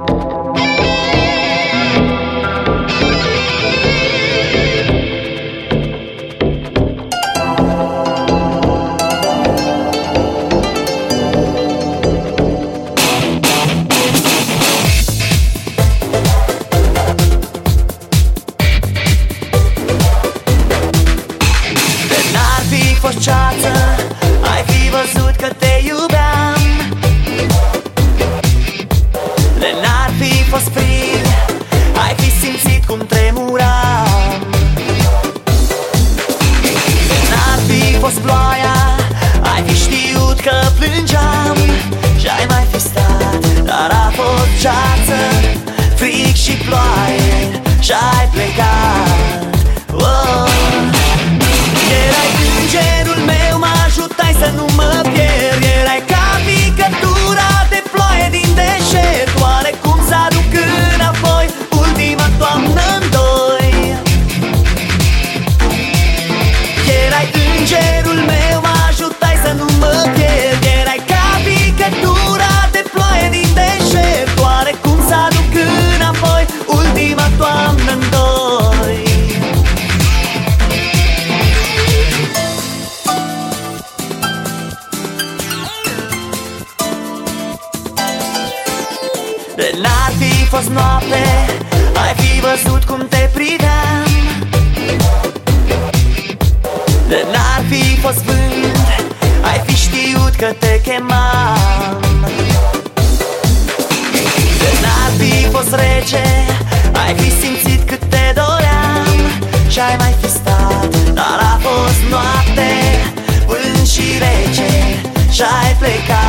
Ceață, ai fi văzut că te iubeam. De n-ar fi fost frig, ai fi simțit cum tremuram. De n-ar fi fost ploaia, ai fi știut că plângeam. Și-ai mai fi stat, dar a fost ceață, frig și ploaie, și-ai plecat. Oh. Erai îngerul meu, mă ajutai să nu mă pierd. Erai ca picătura de ploaie din deșert. Oare cum să aduc înapoi ultima toamnă-n doi? Erai îngerul meu, mă ajutai să nu mă pierd. Erai ca picătura de ploaie din deșert. Oare cum să aduc înapoi ultima toamnă-n doi? De n-ar fi fost noapte, ai fi văzut cum te priveam. De n-ar fi fost vânt, ai fi știut că te chemam. De n-ar fi fost rece, ai fi simțit cât te doream. Și-ai mai fi stat, dar a fost noapte, vânt și rece, și-ai plecat.